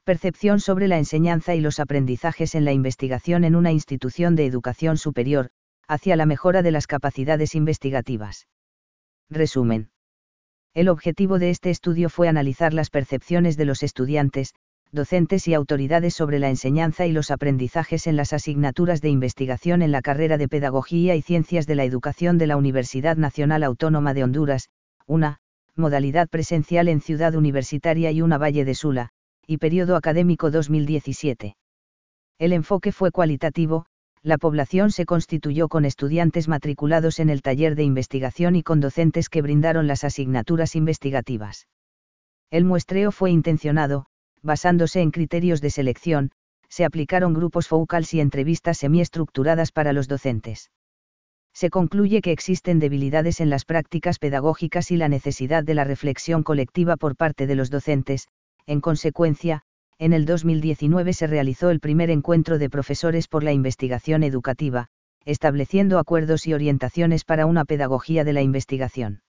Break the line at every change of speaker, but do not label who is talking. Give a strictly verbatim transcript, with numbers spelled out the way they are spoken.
Percepción sobre la enseñanza y los aprendizajes en la investigación en una institución de educación superior, hacia la mejora de las capacidades investigativas. Resumen. El objetivo de este estudio fue analizar las percepciones de los estudiantes, docentes y autoridades sobre la enseñanza y los aprendizajes en las asignaturas de investigación en la carrera de Pedagogía y Ciencias de la Educación de la Universidad Nacional Autónoma de Honduras, una, modalidad presencial en Ciudad Universitaria y una Valle de Sula, y periodo académico dos mil diecisiete. El enfoque fue cualitativo, la población se constituyó con estudiantes matriculados en el taller de investigación y con docentes que brindaron las asignaturas investigativas. El muestreo fue intencionado, basándose en criterios de selección, se aplicaron grupos focals y entrevistas semiestructuradas para los docentes. Se concluye que existen debilidades en las prácticas pedagógicas y la necesidad de la reflexión colectiva por parte de los docentes. En consecuencia, en el dos mil diecinueve se realizó el primer encuentro de profesores por la investigación educativa, estableciendo acuerdos y orientaciones para una pedagogía de la investigación.